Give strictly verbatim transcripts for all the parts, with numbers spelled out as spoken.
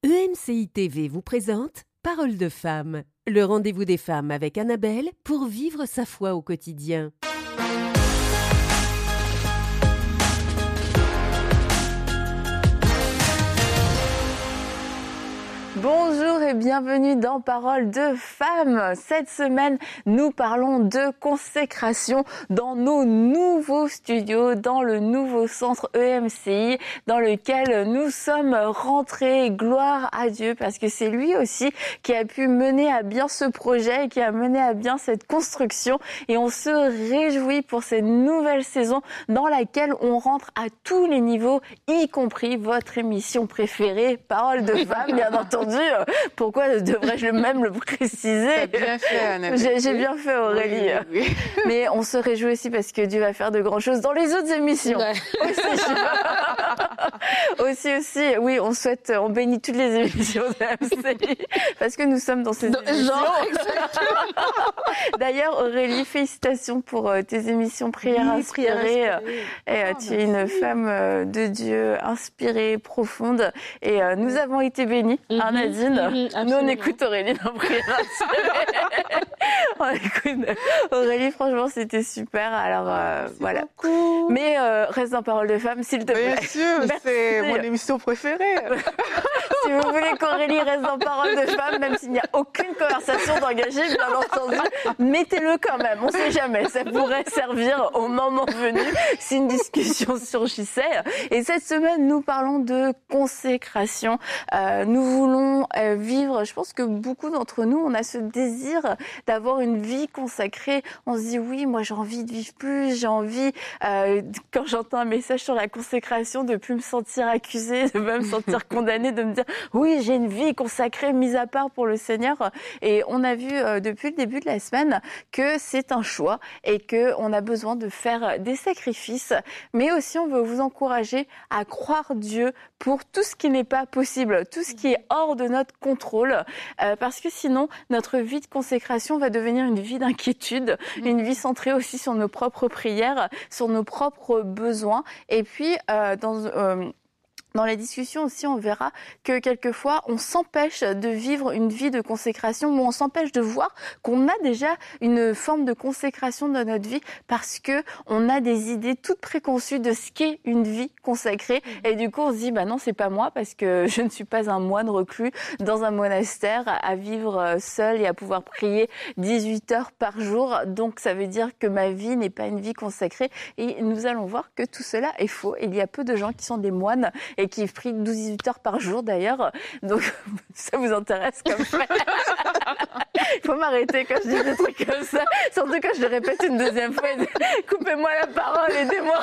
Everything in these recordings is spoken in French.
E M C I T V vous présente Parole de femme, le rendez-vous des femmes avec Annabelle pour vivre sa foi au quotidien. Bonjour et bienvenue dans Parole de femmes. Cette semaine, nous parlons de consécration dans nos nouveaux studios, dans le nouveau centre E M C I dans lequel nous sommes rentrés. Gloire à Dieu parce que c'est lui aussi qui a pu mener à bien ce projet, qui a mené à bien cette construction et on se réjouit pour cette nouvelle saison dans laquelle on rentre à tous les niveaux, y compris votre émission préférée, Parole de femmes, bien entendu. Pourquoi devrais-je même le préciser ? T'as bien fait, Annabelle. J'ai, j'ai bien fait, Aurélie. Oui, oui, oui. Mais on se réjouit aussi parce que Dieu va faire de grandes choses dans les autres émissions. Ouais. Aussi, aussi, aussi, oui, on souhaite, on bénit toutes les émissions de M C I parce que nous sommes dans ces dans émissions. Genre, D'ailleurs, Aurélie, félicitations pour tes émissions Prières oui, inspirées. inspirées. Et, oh, tu es une femme de Dieu inspirée, profonde. Et euh, nous avons été bénis. Mm-hmm. Hein, Nadine, mm-hmm, nous on écoute Aurélie dans Prières inspirées. On écoute Aurélie, franchement, c'était super. Alors euh, Merci voilà. Beaucoup. Mais euh, reste dans Parole de femme, s'il te plaît. Bien sûr, c'est mon émission préférée. Si vous voulez qu'Aurélie reste dans Parole de femme, même s'il n'y a aucune conversation d'engagée, bien entendu, mettez-le quand même. On ne sait jamais. Ça pourrait servir au moment venu si une discussion surgissait. Et cette semaine, nous parlons de consécration. Euh, nous voulons euh, vivre, je pense que beaucoup d'entre nous, on a ce désir d'avoir une vie consacrée. On se dit, oui, moi j'ai envie de vivre plus, j'ai envie, euh, quand j'entends un message sur la consécration, de plus me sentir accusée, de pas me sentir condamnée, de me dire, oui, j'ai une vie consacrée, mise à part pour le Seigneur. Et on a vu euh, depuis le début de la semaine que c'est un choix et qu'on a besoin de faire des sacrifices. Mais aussi, on veut vous encourager à croire Dieu pour tout ce qui n'est pas possible, tout ce qui est hors de notre contrôle, euh, parce que sinon, notre vie de consécration va devenir une vie d'inquiétude, mmh. une vie centrée aussi sur nos propres prières, sur nos propres besoins. Et puis, euh, dans... Euh, Dans la discussion aussi, on verra que quelquefois, on s'empêche de vivre une vie de consécration ou on s'empêche de voir qu'on a déjà une forme de consécration dans notre vie parce que on a des idées toutes préconçues de ce qu'est une vie consacrée. Et du coup, on se dit, bah non, c'est pas moi parce que je ne suis pas un moine reclus dans un monastère à vivre seul et à pouvoir prier dix-huit heures par jour. Donc, ça veut dire que ma vie n'est pas une vie consacrée. Et nous allons voir que tout cela est faux. Il y a peu de gens qui sont des moines et qui prient douze à dix-huit heures par jour d'ailleurs. Donc, ça vous intéresse comme fait. Il faut m'arrêter quand je dis des trucs comme ça. Surtout quand je le répète une deuxième fois. Coupez-moi la parole, aidez-moi.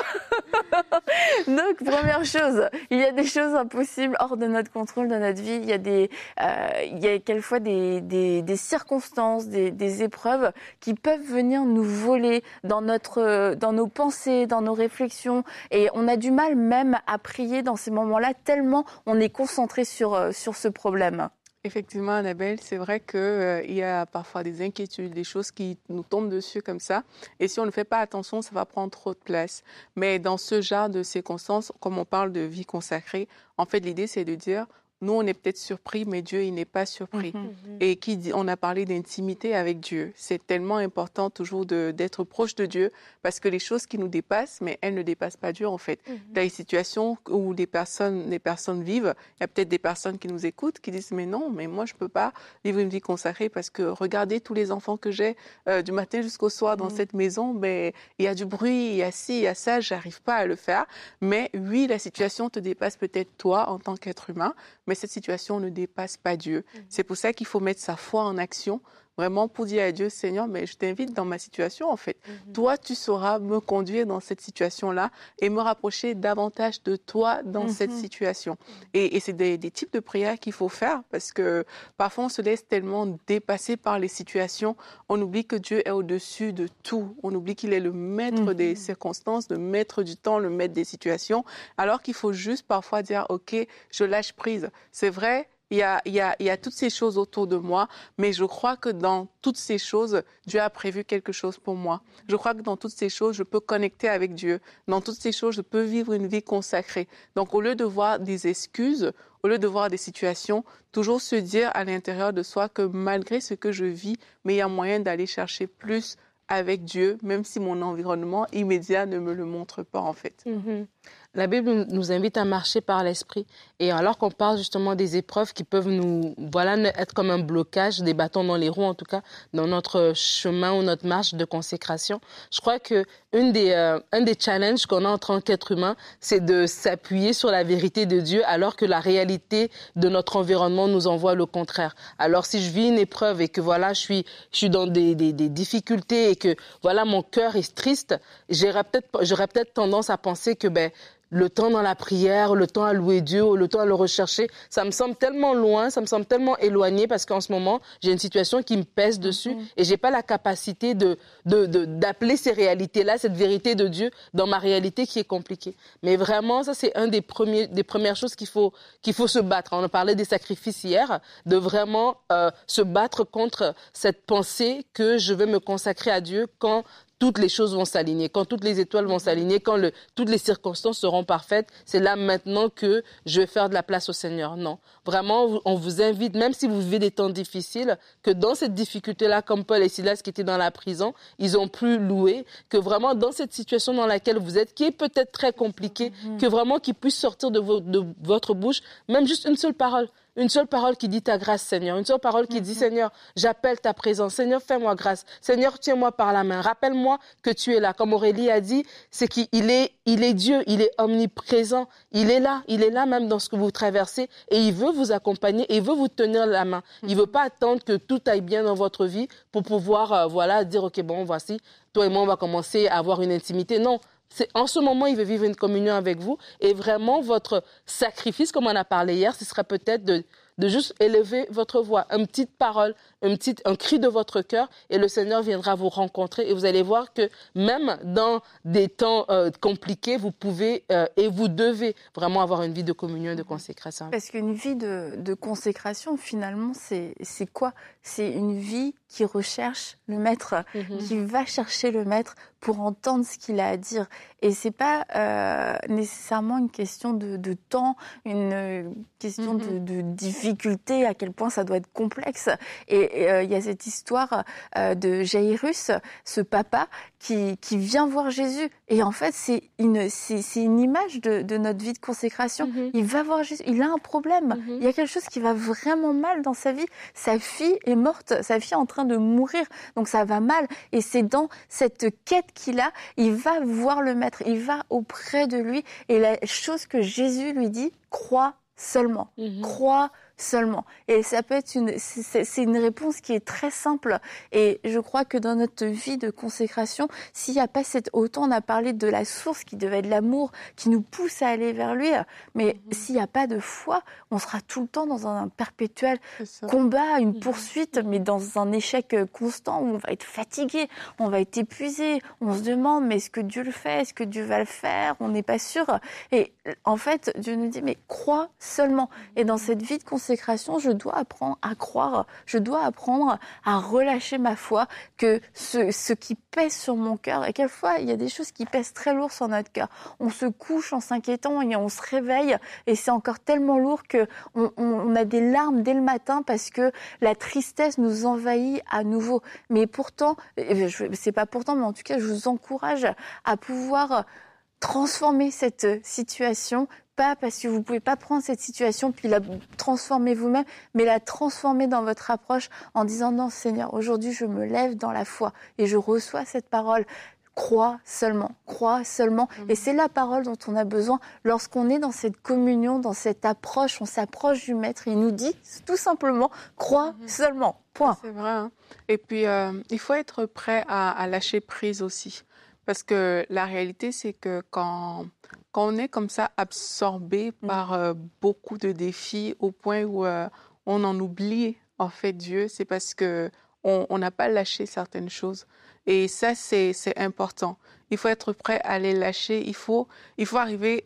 Donc, première chose, il y a des choses impossibles hors de notre contrôle dans notre vie. Il y a des, euh, il y a quelquefois des, des, des circonstances, des, des épreuves qui peuvent venir nous voler dans notre, dans nos pensées, dans nos réflexions. Et on a du mal même à prier dans ces moments-là, tellement on est concentré sur, sur ce problème. Effectivement, Annabelle, c'est vrai qu'il euh, y a parfois des inquiétudes, des choses qui nous tombent dessus comme ça. Et si on ne fait pas attention, ça va prendre trop de place. Mais dans ce genre de circonstances, comme on parle de vie consacrée, en fait, l'idée, c'est de dire... Nous, on est peut-être surpris, mais Dieu, il n'est pas surpris. Mm-hmm. Et qui dit, on a parlé d'intimité avec Dieu. C'est tellement important toujours de, d'être proche de Dieu parce que les choses qui nous dépassent, mais elles ne dépassent pas Dieu, en fait. Mm-hmm. Dans les situations où des personnes, des personnes vivent, il y a peut-être des personnes qui nous écoutent, qui disent, mais non, mais moi, je ne peux pas vivre une vie consacrée parce que regardez tous les enfants que j'ai euh, du matin jusqu'au soir dans mm-hmm. cette maison, ben, il y a du bruit, il y a ci, il y a ça, je n'arrive pas à le faire. Mais oui, la situation te dépasse peut-être toi en tant qu'être humain, mais cette situation ne dépasse pas Dieu. Mmh. C'est pour ça qu'il faut mettre sa foi en action, vraiment pour dire à Dieu, Seigneur, mais je t'invite dans ma situation, en fait. Mmh. Toi, tu sauras me conduire dans cette situation-là et me rapprocher davantage de toi dans mmh. cette situation. Et, et c'est des, des types de prières qu'il faut faire parce que parfois, on se laisse tellement dépasser par les situations, on oublie que Dieu est au-dessus de tout. On oublie qu'il est le maître mmh. des circonstances, le maître du temps, le maître des situations, alors qu'il faut juste parfois dire, OK, je lâche prise. C'est vrai, il y a, il y a, il y a toutes ces choses autour de moi, mais je crois que dans toutes ces choses, Dieu a prévu quelque chose pour moi. Je crois que dans toutes ces choses, je peux connecter avec Dieu. Dans toutes ces choses, je peux vivre une vie consacrée. Donc, au lieu de voir des excuses, au lieu de voir des situations, toujours se dire à l'intérieur de soi que malgré ce que je vis, mais il y a moyen d'aller chercher plus avec Dieu, même si mon environnement immédiat ne me le montre pas, en fait. Mm-hmm. La Bible nous invite à marcher par l'esprit. Et alors qu'on parle justement des épreuves qui peuvent nous, voilà, être comme un blocage, des bâtons dans les roues en tout cas, dans notre chemin ou notre marche de consécration, je crois que une des, euh, un des challenges qu'on a en tant qu'être humain, c'est de s'appuyer sur la vérité de Dieu alors que la réalité de notre environnement nous envoie le contraire. Alors si je vis une épreuve et que voilà, je suis, je suis dans des, des, des difficultés et que voilà, mon cœur est triste, j'aurais peut-être, j'aurais peut-être tendance à penser que ben, le temps dans la prière, le temps à louer Dieu, le temps à le rechercher, ça me semble tellement loin, ça me semble tellement éloigné parce qu'en ce moment, j'ai une situation qui me pèse dessus mm-hmm. et j'ai pas la capacité de, de, de, d'appeler ces réalités-là, cette vérité de Dieu dans ma réalité qui est compliquée. Mais vraiment, ça, c'est un des premiers, des premières choses qu'il faut, qu'il faut se battre. On a parlé des sacrifices hier, de vraiment euh, se battre contre cette pensée que je vais me consacrer à Dieu quand toutes les choses vont s'aligner, quand toutes les étoiles vont s'aligner, quand le, toutes les circonstances seront parfaites, c'est là maintenant que je vais faire de la place au Seigneur. Non, vraiment, on vous invite, même si vous vivez des temps difficiles, que dans cette difficulté-là, comme Paul et Silas qui étaient dans la prison, ils ont pu louer, que vraiment dans cette situation dans laquelle vous êtes, qui est peut-être très compliquée, mm-hmm. que vraiment qu'il puisse sortir de, vo- de votre bouche, même juste une seule parole. Une seule parole qui dit ta grâce, Seigneur. Une seule parole qui mm-hmm. dit, Seigneur, j'appelle ta présence. Seigneur, fais-moi grâce. Seigneur, tiens-moi par la main. Rappelle-moi que tu es là. Comme Aurélie a dit, c'est qu'il est, il est Dieu. Il est omniprésent. Il est là. Il est là même dans ce que vous traversez. Et il veut vous accompagner. Et il veut vous tenir la main. Mm-hmm. Il veut pas attendre que tout aille bien dans votre vie pour pouvoir, euh, voilà, dire, OK, bon, voici, toi et moi, on va commencer à avoir une intimité. Non. C'est, en ce moment, il veut vivre une communion avec vous. Et vraiment, votre sacrifice, comme on a parlé hier, ce serait peut-être de, de juste élever votre voix, une petite parole, une petite, un cri de votre cœur, et le Seigneur viendra vous rencontrer. Et vous allez voir que même dans des temps euh, compliqués, vous pouvez euh, et vous devez vraiment avoir une vie de communion et de consécration. Parce qu'une vie de, de consécration, finalement, c'est, c'est quoi ? C'est une vie qui recherche le maître, mm-hmm. qui va chercher le maître pour entendre ce qu'il a à dire. Et c'est pas euh, nécessairement une question de, de temps, une question mm-hmm. de, de difficulté, à quel point ça doit être complexe. Et il euh, y a cette histoire euh, de Jairus, ce papa qui, qui vient voir Jésus. Et en fait, c'est une, c'est, c'est une image de, de notre vie de consécration. Mm-hmm. Il va voir Jésus, il a un problème. Mm-hmm. Il y a quelque chose qui va vraiment mal dans sa vie. Sa fille est morte, sa fille est en train de mourir, donc ça va mal. Et c'est dans cette quête qu'il a, il va voir le maître, il va auprès de lui. Et la chose que Jésus lui dit, crois seulement, mm-hmm. crois seulement. Et ça peut être une, c'est, c'est une réponse qui est très simple. Et je crois que dans notre vie de consécration, s'il n'y a pas cette, autant on a parlé de la source qui devait être l'amour, qui nous pousse à aller vers lui, mais mmh. s'il n'y a pas de foi, on sera tout le temps dans un perpétuel combat, une poursuite, mais dans un échec constant où on va être fatigué, on va être épuisé, on se demande, mais est-ce que Dieu le fait? Est-ce que Dieu va le faire? On n'est pas sûr. Et en fait, Dieu nous dit, mais crois seulement. Et dans cette vie de consécration, je dois apprendre à croire, je dois apprendre à relâcher ma foi, que ce, ce qui pèse sur mon cœur, et quelquefois il y a des choses qui pèsent très lourd sur notre cœur. On se couche en s'inquiétant et on se réveille et c'est encore tellement lourd qu'on on, on a des larmes dès le matin parce que la tristesse nous envahit à nouveau. Mais pourtant, c'est pas pourtant, mais en tout cas je vous encourage à pouvoir transformer cette situation, pas parce que vous ne pouvez pas prendre cette situation puis la transformer vous-même, mais la transformer dans votre approche en disant non Seigneur, aujourd'hui je me lève dans la foi et je reçois cette parole. Crois seulement, crois seulement. Mmh. Et c'est la parole dont on a besoin lorsqu'on est dans cette communion, dans cette approche, on s'approche du Maître. Il nous dit tout simplement, crois mmh. seulement, point. C'est vrai. Hein. Et puis, euh, il faut être prêt à, à lâcher prise aussi. Parce que la réalité, c'est que quand, quand on est comme ça absorbé mmh. par euh, beaucoup de défis au point où euh, on en oublie en fait Dieu, c'est parce que on n'a pas lâché certaines choses. Et ça, c'est, c'est important. Il faut être prêt à les lâcher. Il faut, il faut arriver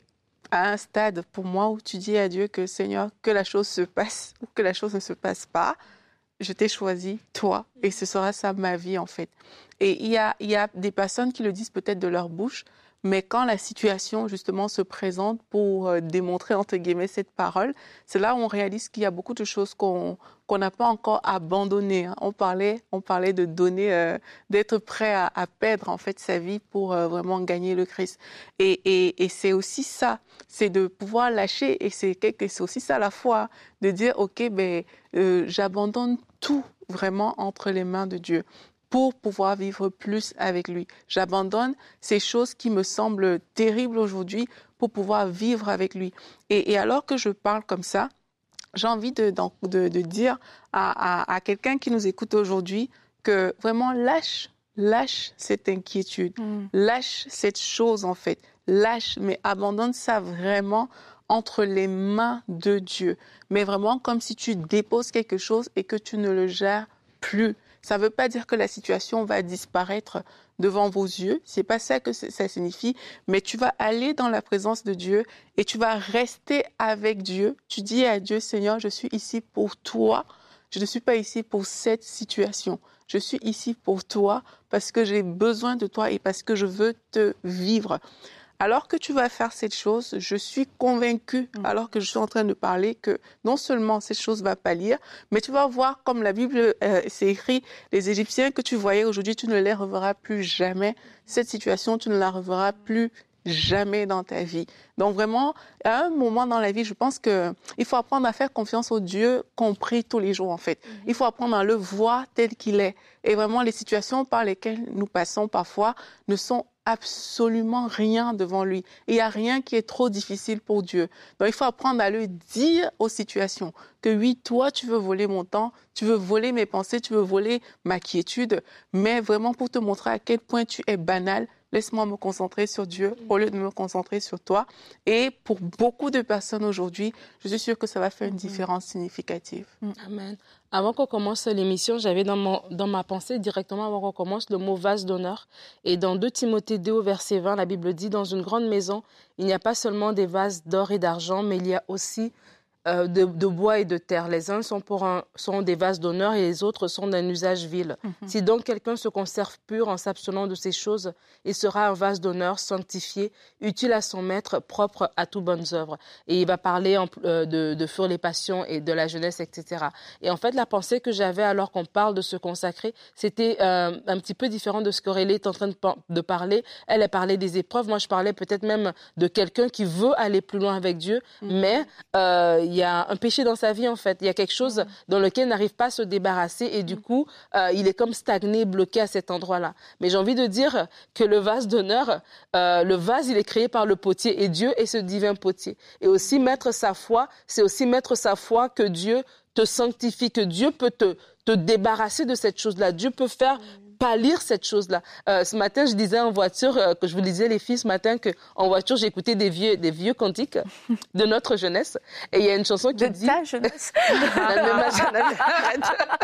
à un stade, pour moi, où tu dis à Dieu que, Seigneur, que la chose se passe ou que la chose ne se passe pas, je t'ai choisi, toi, et ce sera ça ma vie, en fait. Et il y a, il y a des personnes qui le disent peut-être de leur bouche, mais quand la situation, justement, se présente pour euh, démontrer, entre guillemets, cette parole, c'est là où on réalise qu'il y a beaucoup de choses qu'on qu'on n'a pas encore abandonnées. Hein. On parlait, on parlait de donner, euh, d'être prêt à, à perdre, en fait, sa vie pour euh, vraiment gagner le Christ. Et, et, et c'est aussi ça, c'est de pouvoir lâcher, et c'est, c'est aussi ça la foi, de dire, OK, ben, euh, j'abandonne tout vraiment entre les mains de Dieu pour pouvoir vivre plus avec lui. J'abandonne ces choses qui me semblent terribles aujourd'hui pour pouvoir vivre avec lui. Et, et alors que je parle comme ça, j'ai envie de, de, de dire à, à, à quelqu'un qui nous écoute aujourd'hui que vraiment lâche, lâche cette inquiétude, mm. lâche cette chose en fait, lâche, mais abandonne ça vraiment entre les mains de Dieu. Mais vraiment comme si tu déposes quelque chose et que tu ne le gères plus. Ça ne veut pas dire que la situation va disparaître devant vos yeux. C'est pas ça que ça signifie. Mais tu vas aller dans la présence de Dieu et tu vas rester avec Dieu. Tu dis à Dieu, Seigneur, je suis ici pour toi. Je ne suis pas ici pour cette situation. Je suis ici pour toi parce que j'ai besoin de toi et parce que je veux te vivre. Alors que tu vas faire cette chose, je suis convaincue, alors que je suis en train de parler, que non seulement cette chose va pâlir, mais tu vas voir, comme la Bible, euh, c'est écrit, les Égyptiens que tu voyais aujourd'hui, tu ne les reverras plus jamais. Cette situation, tu ne la reverras plus jamais dans ta vie. Donc vraiment, à un moment dans la vie, je pense qu'il faut apprendre à faire confiance au Dieu qu'on prie tous les jours, en fait. Il faut apprendre à le voir tel qu'il est. Et vraiment, les situations par lesquelles nous passons parfois ne sont absolument rien devant lui. Il n'y a rien qui est trop difficile pour Dieu. Donc, il faut apprendre à le dire aux situations que oui, toi, tu veux voler mon temps, tu veux voler mes pensées, tu veux voler ma quiétude, mais vraiment pour te montrer à quel point tu es banal, laisse-moi me concentrer sur Dieu au lieu de me concentrer sur toi. Et pour beaucoup de personnes aujourd'hui, je suis sûre que ça va faire une différence significative. Amen. Avant qu'on commence l'émission, j'avais dans, mon, dans ma pensée, directement avant qu'on commence, le mot vase d'honneur. Et dans deux Timothée deux, au verset vingt, la Bible dit, dans une grande maison, il n'y a pas seulement des vases d'or et d'argent, mais il y a aussi euh, de, de bois et de terre. Les uns sont, pour un, sont des vases d'honneur et les autres sont d'un usage vil. Mm-hmm. Si donc quelqu'un se conserve pur en s'abstenant de ces choses, il sera un vase d'honneur sanctifié, utile à son maître, propre à toutes bonnes œuvres. Et il va parler en, euh, de, de fuir les passions et de la jeunesse, et cetera. Et en fait, la pensée que j'avais alors qu'on parle de se consacrer, c'était euh, un petit peu différent de ce qu'Aurélie est en train de, de parler. Elle a parlé des épreuves. Moi, je parlais peut-être même de quelqu'un qui veut aller plus loin avec Dieu, mm-hmm. mais euh, il y a un péché dans sa vie, en fait. Il y a quelque chose mm-hmm. dans lequel il n'arrive pas à se débarrasser et du mm-hmm. coup, euh, il est comme stagné, bloqué à cet endroit-là. Mais j'ai envie de dire que le vase d'honneur, euh, le vase, il est créé par le potier et Dieu est ce divin potier. Et aussi mettre sa foi, c'est aussi mettre sa foi que Dieu te sanctifie, que Dieu peut te, te débarrasser de cette chose-là. Dieu peut faire pâlir cette chose-là. Euh, ce matin, je disais en voiture, euh, que je vous disais les filles ce matin, qu'en voiture, j'écoutais des vieux, des vieux cantiques de notre jeunesse. Et il y a une chanson qui de dit... De ta jeunesse. de ma jeunesse. Arrête.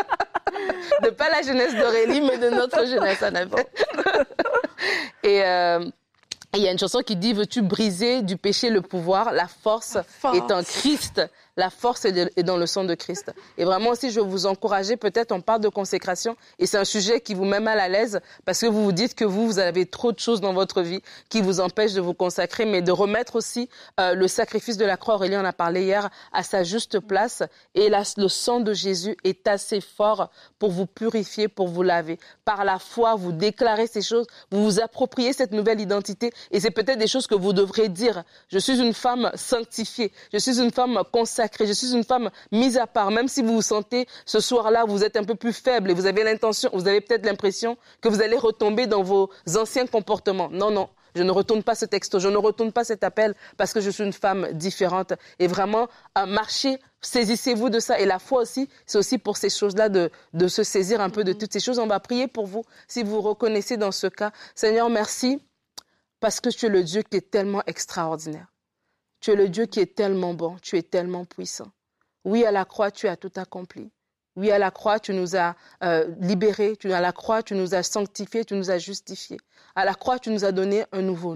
De pas la jeunesse d'Aurélie, mais de notre jeunesse, Annabelle. Et... Euh, il y a une chanson qui dit « Veux-tu briser du péché le pouvoir? La force, la force. est en Christ. La force est dans le sang de Christ. » Et vraiment aussi, je veux vous encourager. Peut-être on parle de consécration et c'est un sujet qui vous met mal à l'aise parce que vous vous dites que vous, vous avez trop de choses dans votre vie qui vous empêchent de vous consacrer, mais de remettre aussi euh, le sacrifice de la croix. Aurélie en a parlé hier, à sa juste place. Et là, le sang de Jésus est assez fort pour vous purifier, pour vous laver. Par la foi, vous déclarez ces choses, vous vous appropriez cette nouvelle identité. Et c'est peut-être des choses que vous devrez dire. Je suis une femme sanctifiée. Je suis une femme consacrée. Je suis une femme mise à part. Même si vous vous sentez ce soir-là, vous êtes un peu plus faible et vous avez l'intention, vous avez peut-être l'impression que vous allez retomber dans vos anciens comportements. Non, non. Je ne retourne pas ce texto, je ne retourne pas cet appel parce que je suis une femme différente. Et vraiment, euh, marchez, saisissez-vous de ça. Et la foi aussi, c'est aussi pour ces choses-là de, de se saisir un peu de toutes ces choses. On va prier pour vous si vous reconnaissez dans ce cas. Seigneur, merci. Parce que tu es le Dieu qui est tellement extraordinaire. Tu es le Dieu qui est tellement bon. Tu es tellement puissant. Oui, à la croix, tu as tout accompli. Oui, à la croix, tu nous as euh, libérés. Tu, à la croix, tu nous as sanctifiés, tu nous as justifiés. À la croix, tu nous as donné un nouveau nom.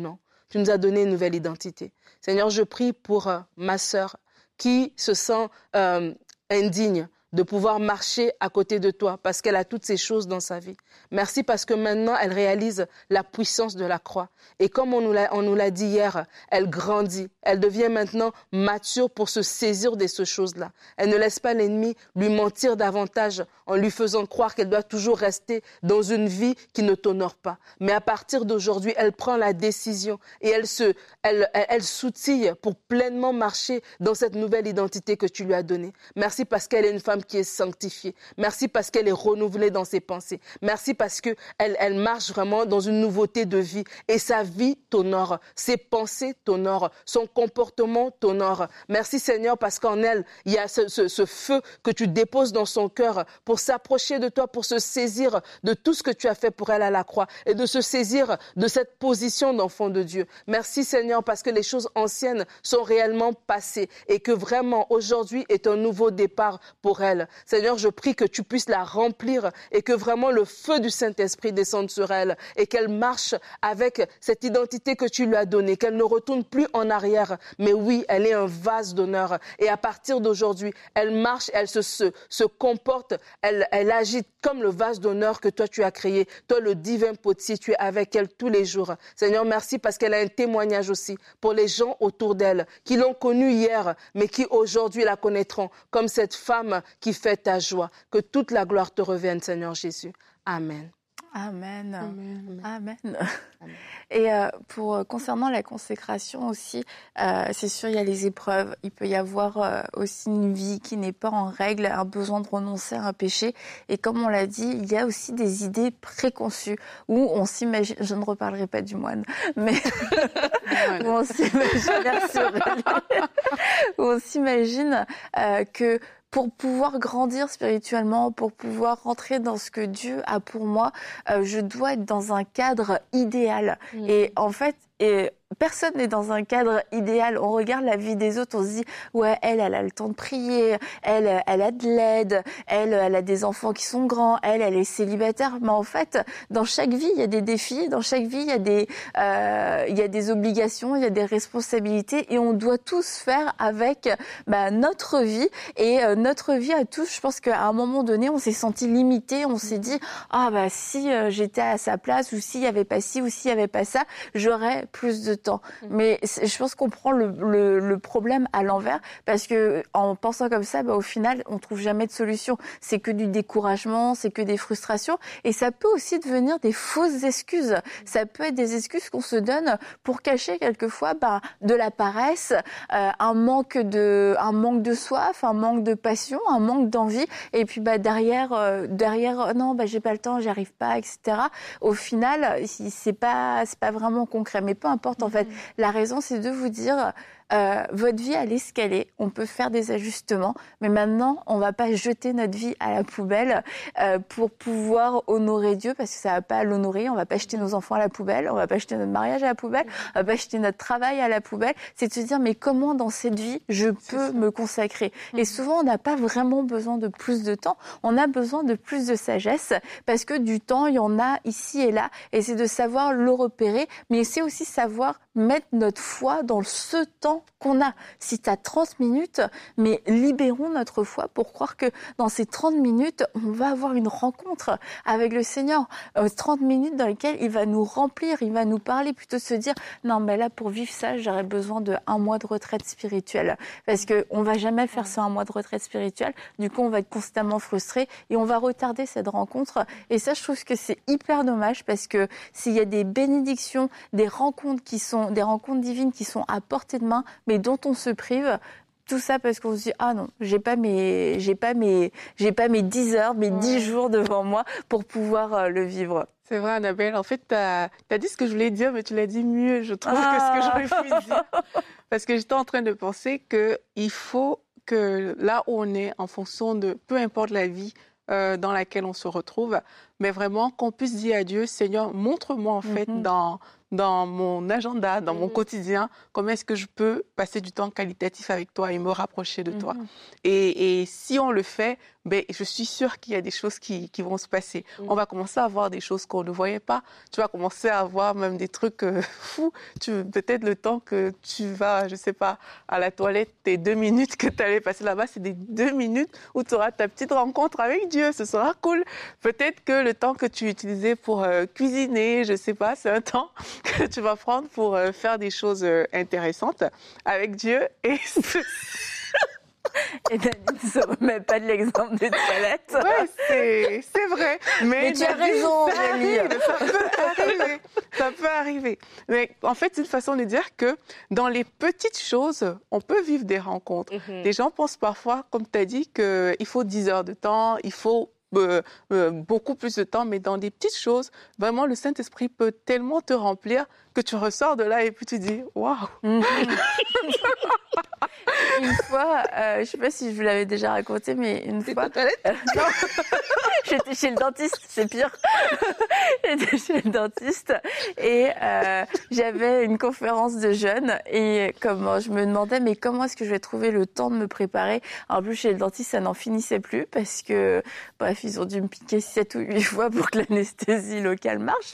tu nous as donné une nouvelle identité. Seigneur, je prie pour euh, ma sœur qui se sent euh, indigne de pouvoir marcher à côté de toi parce qu'elle a toutes ces choses dans sa vie. Merci parce que maintenant, elle réalise la puissance de la croix. Et comme on nous l'a, on nous l'a dit hier, elle grandit. Elle devient maintenant mature pour se saisir de ces choses-là. Elle ne laisse pas l'ennemi lui mentir davantage en lui faisant croire qu'elle doit toujours rester dans une vie qui ne t'honore pas. Mais à partir d'aujourd'hui, elle prend la décision et elle se, elle, elle, elle s'outille pour pleinement marcher dans cette nouvelle identité que tu lui as donnée. Merci parce qu'elle est une femme qui est sanctifiée. Merci parce qu'elle est renouvelée dans ses pensées. Merci parce qu'elle elle marche vraiment dans une nouveauté de vie. Et sa vie t'honore. Ses pensées t'honorent. Son comportement t'honore. Merci Seigneur parce qu'en elle, il y a ce, ce, ce feu que tu déposes dans son cœur pour s'approcher de toi, pour se saisir de tout ce que tu as fait pour elle à la croix et de se saisir de cette position d'enfant de Dieu. Merci Seigneur parce que les choses anciennes sont réellement passées et que vraiment aujourd'hui est un nouveau départ pour elle. Seigneur, je prie que tu puisses la remplir et que vraiment le feu du Saint-Esprit descende sur elle et qu'elle marche avec cette identité que tu lui as donnée, qu'elle ne retourne plus en arrière, mais oui, elle est un vase d'honneur. Et à partir d'aujourd'hui, elle marche, elle se, se, se comporte, elle, elle agit comme le vase d'honneur que toi tu as créé. Toi, le divin potier, tu es avec elle tous les jours. Seigneur, merci parce qu'elle a un témoignage aussi pour les gens autour d'elle qui l'ont connue hier, mais qui aujourd'hui la connaîtront comme cette femme qui fait ta joie. Que toute la gloire te revienne, Seigneur Jésus. Amen. Amen. Amen. Amen. Amen. Et euh, pour euh, concernant la consécration aussi, euh, c'est sûr, il y a les épreuves. Il peut y avoir euh, aussi une vie qui n'est pas en règle, un besoin de renoncer à un péché. Et comme on l'a dit, il y a aussi des idées préconçues où on s'imagine, je ne reparlerai pas du moine, mais où on s'imagine, merci Aurélie, où on s'imagine euh, que pour pouvoir grandir spirituellement, pour pouvoir rentrer dans ce que Dieu a pour moi, euh, je dois être dans un cadre idéal. Mmh. Et en fait, et personne n'est dans un cadre idéal. On regarde la vie des autres, on se dit ouais, elle, elle a le temps de prier, elle, elle a de l'aide, elle, elle a des enfants qui sont grands, elle, elle est célibataire. Mais en fait, dans chaque vie, il y a des défis, dans chaque vie, il y a des, euh, il y a des obligations, il y a des responsabilités, et on doit tous faire avec bah, notre vie. Et euh, notre vie à tous, je pense qu'à un moment donné, on s'est senti limité, on s'est dit ah bah si euh, j'étais à sa place, ou s'il y avait pas ci, ou s'il y avait pas ça, j'aurais plus de temps. Mais je pense qu'on prend le, le, le problème à l'envers, parce que en pensant comme ça, bah, au final, on trouve jamais de solution. C'est que du découragement, c'est que des frustrations, et ça peut aussi devenir des fausses excuses. Ça peut être des excuses qu'on se donne pour cacher quelquefois bah, de la paresse, euh, un manque de, un manque de soif, un manque de passion, un manque d'envie, et puis bah, derrière, euh, derrière, non, bah, j'ai pas le temps, j'y arrive pas, et cetera. Au final, c'est pas, c'est pas vraiment concret. Mais peu importe, en fait, la raison, c'est de vous dire, euh, votre vie, elle est ce qu'elle est. On peut faire des ajustements, mais maintenant, on va pas jeter notre vie à la poubelle euh, pour pouvoir honorer Dieu, parce que ça va pas l'honorer. On va pas jeter nos enfants à la poubelle, on va pas jeter notre mariage à la poubelle, on va pas jeter notre travail à la poubelle. C'est de se dire, mais comment dans cette vie, je peux me consacrer? Et souvent, on n'a pas vraiment besoin de plus de temps. On a besoin de plus de sagesse, parce que du temps, il y en a ici et là, et c'est de savoir le repérer, mais c'est aussi savoir mettre notre foi dans ce temps qu'on a. Si tu as trente minutes, mais libérons notre foi pour croire que dans ces trente minutes, on va avoir une rencontre avec le Seigneur. Euh, trente minutes dans lesquelles il va nous remplir, il va nous parler, plutôt de se dire non, mais là, pour vivre ça, j'aurais besoin de un mois de retraite spirituelle. Parce qu'on ne va jamais faire ça, un mois de retraite spirituelle. Du coup, on va être constamment frustré et on va retarder cette rencontre. Et ça, je trouve que c'est hyper dommage, parce que s'il y a des bénédictions, des rencontres qui sont, des rencontres divines qui sont à portée de main, mais dont on se prive, tout ça parce qu'on se dit ah non, j'ai pas mes j'ai pas mes j'ai pas mes dix heures, mes ouais. dix jours devant moi pour pouvoir euh, le vivre. C'est vrai, Annabelle. En fait, tu as dit ce que je voulais dire, mais tu l'as dit mieux, je trouve, ah. que ce que j'aurais pu dire. Parce que j'étais en train de penser qu'il faut que là où on est, en fonction de peu importe la vie euh, dans laquelle on se retrouve, mais vraiment qu'on puisse dire à Dieu, Seigneur, montre-moi en fait mm-hmm. dans dans mon agenda, dans mmh. mon quotidien, comment est-ce que je peux passer du temps qualitatif avec toi et me rapprocher de mmh. toi. Et, et si on le fait, ben, je suis sûre qu'il y a des choses qui, qui vont se passer. Mmh. On va commencer à voir des choses qu'on ne voyait pas. Tu vas commencer à voir même des trucs euh, fous. Tu, peut-être le temps que tu vas, je ne sais pas, à la toilette, tes deux minutes que tu allais passer là-bas, c'est des deux minutes où tu auras ta petite rencontre avec Dieu. Ce sera cool. Peut-être que le temps que tu utilisais pour euh, cuisiner, je ne sais pas, c'est un temps que tu vas prendre pour euh, faire des choses euh, intéressantes avec Dieu. Et Et Nadine ne se remet pas de l'exemple des toilettes. Oui, c'est, c'est vrai. Mais, mais tu as raison, ça arrive, ça peut arriver. Ça peut arriver. Mais en fait, c'est une façon de dire que dans les petites choses, on peut vivre des rencontres. Mm-hmm. Les gens pensent parfois, comme tu as dit, qu'il faut dix heures de temps, il faut Euh, euh, beaucoup plus de temps, mais dans des petites choses, vraiment, le Saint-Esprit peut tellement te remplir que tu ressors de là et puis tu dis « Waouh !» Une fois, euh, je ne sais pas si je vous l'avais déjà raconté, mais une T'es fois... euh, non, j'étais chez le dentiste, c'est pire. J'étais chez le dentiste et euh, j'avais une conférence de jeunes et comme je me demandais mais comment est-ce que je vais trouver le temps de me préparer. En plus, chez le dentiste, ça n'en finissait plus parce que, bref, ils ont dû me piquer sept ou huit fois pour que l'anesthésie locale marche.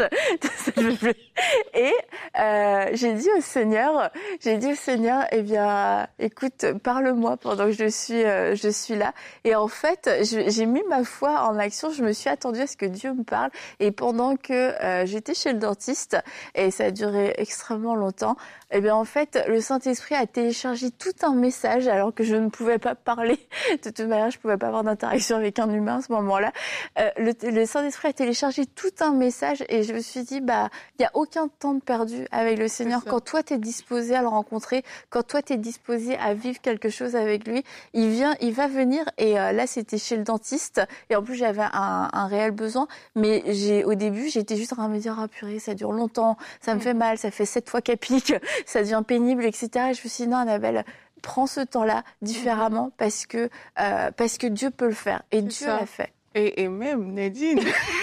Et euh, j'ai dit au Seigneur, j'ai dit au Seigneur, eh bien, écoute, parle-moi pendant que je suis, euh, je suis là. Et en fait, je, j'ai mis ma foi en action. Je me suis attendue à ce que Dieu me parle. Et pendant que euh, j'étais chez le dentiste, et ça a duré extrêmement longtemps, eh bien, en fait, le Saint-Esprit a téléchargé tout un message alors que je ne pouvais pas parler. De toute manière, je ne pouvais pas avoir d'interaction avec un humain à ce moment-là. Euh, le, le Saint-Esprit a téléchargé tout un message et je me suis dit, bah, il n'y a aucun temps de perdu avec le Seigneur. Quand toi, tu es disposé à le rencontrer, quand toi, tu es disposé à vivre quelque chose avec lui, il vient, il va venir. Et euh, là, c'était chez le dentiste. Et en plus, j'avais un, un réel besoin. Mais j'ai, au début, j'étais juste en train de me dire, ah purée, ça dure longtemps, ça me fait mal, ça fait sept fois qu'elle pique, ça devient pénible, et cetera. Et je me suis dit, non, Annabelle, prends ce temps-là différemment parce que, euh, parce que Dieu peut le faire. Et C'est Dieu ça. l'a fait. Et, et même, Nadine...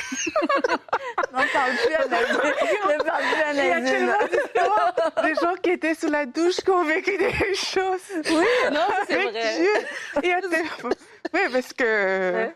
N'en parle plus à Nadine. Ne parle plus à Il y a Nadine. tellement d'histoires. Des gens qui étaient sous la douche, qui ont vécu des choses. Oui, non, c'est avec vrai. Dieu. Il y a tellement... Oui, parce que... Ouais.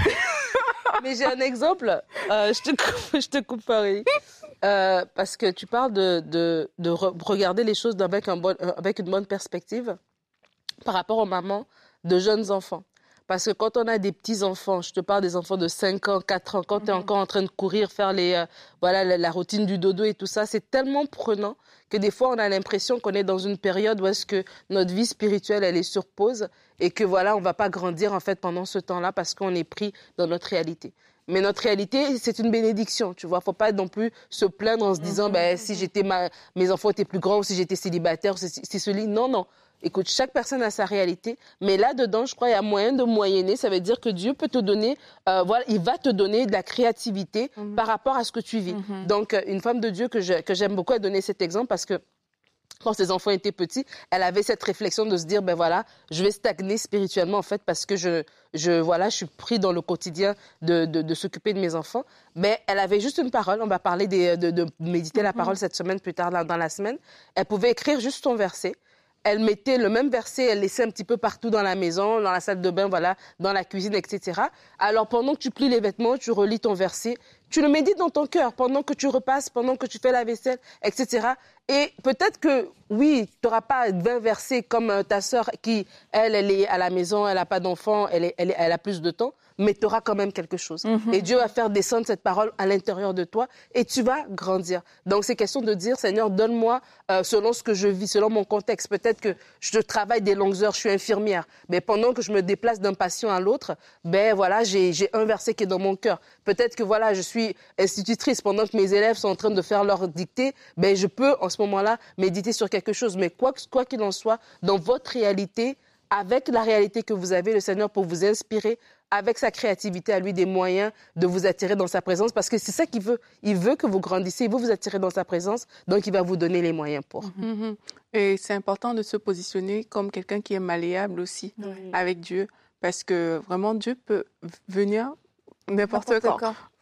Mais j'ai un exemple. Euh, je te coupe, je te coupe Paris. Euh, parce que tu parles de, de, de re- regarder les choses avec, un bon, avec une bonne perspective par rapport aux mamans de jeunes enfants. Parce que quand on a des petits-enfants, je te parle des enfants de cinq ans, quatre ans, quand tu es encore en train de courir, faire les, euh, voilà, la, la routine du dodo et tout ça, c'est tellement prenant que des fois, on a l'impression qu'on est dans une période où est-ce que notre vie spirituelle, elle est sur pause et que voilà, on va pas grandir en fait pendant ce temps-là parce qu'on est pris dans notre réalité. Mais notre réalité, c'est une bénédiction, tu vois. Faut pas non plus se plaindre en se disant, mm-hmm. ben, si j'étais ma... mes enfants étaient plus grands ou si j'étais célibataire, si, si ce lit. Non, non. Écoute, chaque personne a sa réalité, mais là-dedans, je crois qu'il y a moyen de moyenner. Ça veut dire que Dieu peut te donner, euh, voilà, il va te donner de la créativité mm-hmm. par rapport à ce que tu vis. Mm-hmm. Donc, une femme de Dieu que, je, que j'aime beaucoup a donné cet exemple parce que quand ses enfants étaient petits, elle avait cette réflexion de se dire, ben voilà, je vais stagner spirituellement en fait parce que je, je, voilà, je suis pris dans le quotidien de, de, de s'occuper de mes enfants. Mais elle avait juste une parole. On va parler des, de, de méditer mm-hmm. la parole cette semaine plus tard dans, dans la semaine. Elle pouvait écrire juste son verset. Elle mettait le même verset, elle laissait un petit peu partout dans la maison, dans la salle de bain, voilà, dans la cuisine, et cetera. Alors, pendant que tu plies les vêtements, tu relis ton verset, tu le médites dans ton cœur, pendant que tu repasses, pendant que tu fais la vaisselle, et cetera. Et peut-être que, oui, tu n'auras pas vingt versets comme ta sœur qui, elle, elle est à la maison, elle n'a pas d'enfant, elle, est, elle, est, elle a plus de temps, mais tu auras quand même quelque chose. Mm-hmm. Et Dieu va faire descendre cette parole à l'intérieur de toi et tu vas grandir. Donc, c'est question de dire, Seigneur, donne-moi euh, selon ce que je vis, selon mon contexte. Peut-être que je travaille des longues heures, je suis infirmière, mais pendant que je me déplace d'un patient à l'autre, ben voilà, j'ai, j'ai un verset qui est dans mon cœur. Peut-être que voilà, je suis institutrice pendant que mes élèves sont en train de faire leur dictée, ben je peux en ce moment-là méditer sur quelque chose. Mais quoi, quoi qu'il en soit, dans votre réalité, avec la réalité que vous avez, le Seigneur pour vous inspirer, avec sa créativité à lui, des moyens de vous attirer dans sa présence, parce que c'est ça qu'il veut. Il veut que vous grandissiez, il veut vous attirer dans sa présence, donc il va vous donner les moyens pour. Mm-hmm. Et c'est important de se positionner comme quelqu'un qui est malléable aussi oui. avec Dieu, parce que vraiment Dieu peut venir n'importe, n'importe quand. quand.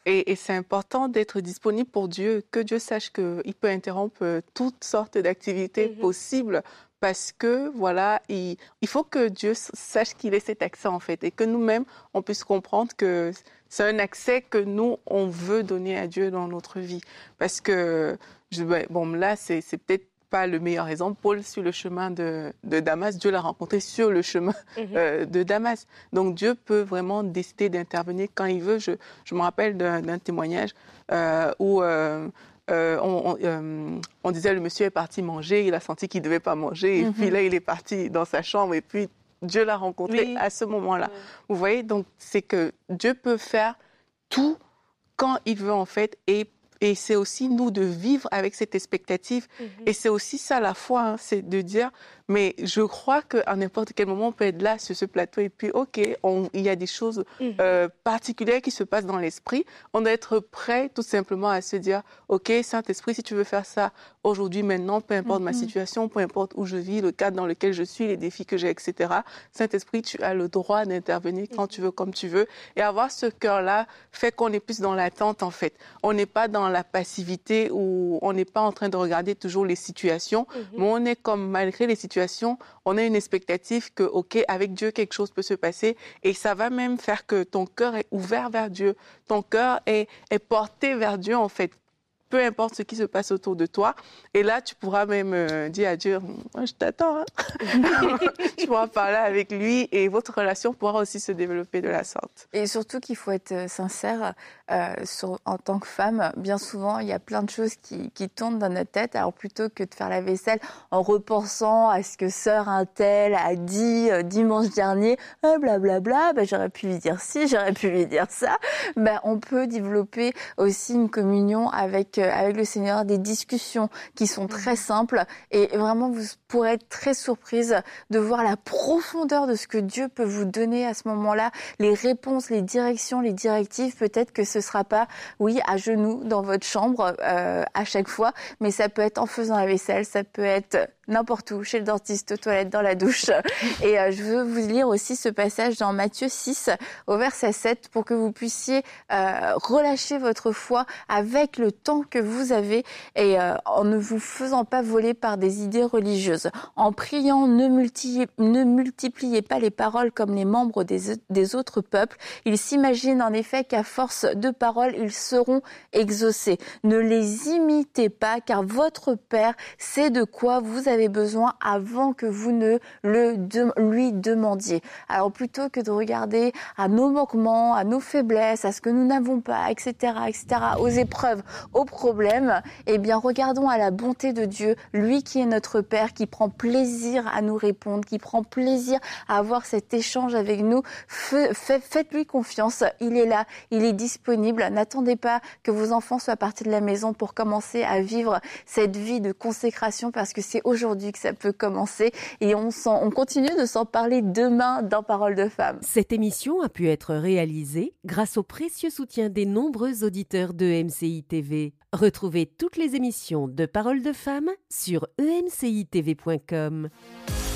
Et, et c'est important d'être disponible pour Dieu, que Dieu sache qu'il peut interrompre toutes sortes d'activités mm-hmm. possibles parce que, voilà, il, il faut que Dieu sache qu'il ait cet accès, en fait, et que nous-mêmes, on puisse comprendre que c'est un accès que nous, on veut donner à Dieu dans notre vie. Parce que, je, bon, là, c'est, c'est peut-être pas le meilleur exemple. Paul, sur le chemin de, de Damas, Dieu l'a rencontré sur le chemin mmh. euh, de Damas. Donc, Dieu peut vraiment décider d'intervenir quand il veut. Je, je me rappelle d'un, d'un témoignage euh, où euh, euh, on, on, euh, on disait le monsieur est parti manger, il a senti qu'il ne devait pas manger, et mmh. puis là, il est parti dans sa chambre, et puis Dieu l'a rencontré oui. à ce moment-là. Mmh. Vous voyez, donc, c'est que Dieu peut faire tout quand il veut, en fait, et Et c'est aussi nous de vivre avec cette expectative. Mm-hmm. Et c'est aussi ça la foi, hein, c'est de dire, mais je crois qu'à n'importe quel moment, on peut être là sur ce plateau et puis, OK, on, il y a des choses mm-hmm. euh, particulières qui se passent dans l'esprit. On doit être prêt tout simplement à se dire, OK, Saint-Esprit, si tu veux faire ça aujourd'hui, maintenant, peu importe mm-hmm. ma situation, peu importe où je vis, le cadre dans lequel je suis, les défis que j'ai, et cetera. Saint-Esprit, tu as le droit d'intervenir quand mm-hmm. tu veux, comme tu veux. Et avoir ce cœur-là fait qu'on est plus dans l'attente, en fait. On n'est pas dans la passivité où on n'est pas en train de regarder toujours les situations, mm-hmm. mais on est comme, malgré les situations, on a une expectative que, OK, avec Dieu, quelque chose peut se passer et ça va même faire que ton cœur est ouvert vers Dieu, ton cœur est, est porté vers Dieu, en fait. Peu importe ce qui se passe autour de toi. Et là, tu pourras même euh, dire à Dieu, moi, je t'attends. Hein? Tu pourras parler avec lui et votre relation pourra aussi se développer de la sorte. Et surtout qu'il faut être sincère euh, sur, en tant que femme. Bien souvent, il y a plein de choses qui, qui tournent dans notre tête. Alors plutôt que de faire la vaisselle en repensant à ce que sœur un tel a dit euh, dimanche dernier, euh, blablabla, bla, bah, j'aurais pu lui dire ci, j'aurais pu lui dire ça. Bah, on peut développer aussi une communion avec avec le Seigneur, des discussions qui sont très simples et vraiment vous pourrez être très surprise de voir la profondeur de ce que Dieu peut vous donner à ce moment-là, les réponses, les directions, les directives. Peut-être que ce sera pas, oui, à genoux dans votre chambre euh, à chaque fois, mais ça peut être en faisant la vaisselle, ça peut être n'importe où, chez le dentiste, aux toilettes, dans la douche. Et euh, je veux vous lire aussi ce passage dans Matthieu six, au verset sept, pour que vous puissiez euh, relâcher votre foi avec le temps que vous avez et euh, en ne vous faisant pas voler par des idées religieuses. En priant, ne multipliez, ne multipliez pas les paroles comme les membres des, des autres peuples. Ils s'imaginent en effet qu'à force de paroles, ils seront exaucés. Ne les imitez pas, car votre Père sait de quoi vous avez besoin avant que vous ne le de, lui demandiez. Alors plutôt que de regarder à nos manquements, à nos faiblesses, à ce que nous n'avons pas, et cetera, et cetera, aux épreuves, aux problèmes, eh bien regardons à la bonté de Dieu, lui qui est notre Père, qui prend plaisir à nous répondre, qui prend plaisir à avoir cet échange avec nous. Faites-lui confiance, il est là, il est disponible. N'attendez pas que vos enfants soient partis de la maison pour commencer à vivre cette vie de consécration, parce que c'est aujourd'hui que ça peut commencer et on, on continue de s'en parler demain dans Parole de Femme. Cette émission a pu être réalisée grâce au précieux soutien des nombreux auditeurs de E M C I T V. Retrouvez toutes les émissions de Parole de Femme sur e m c i t v point com.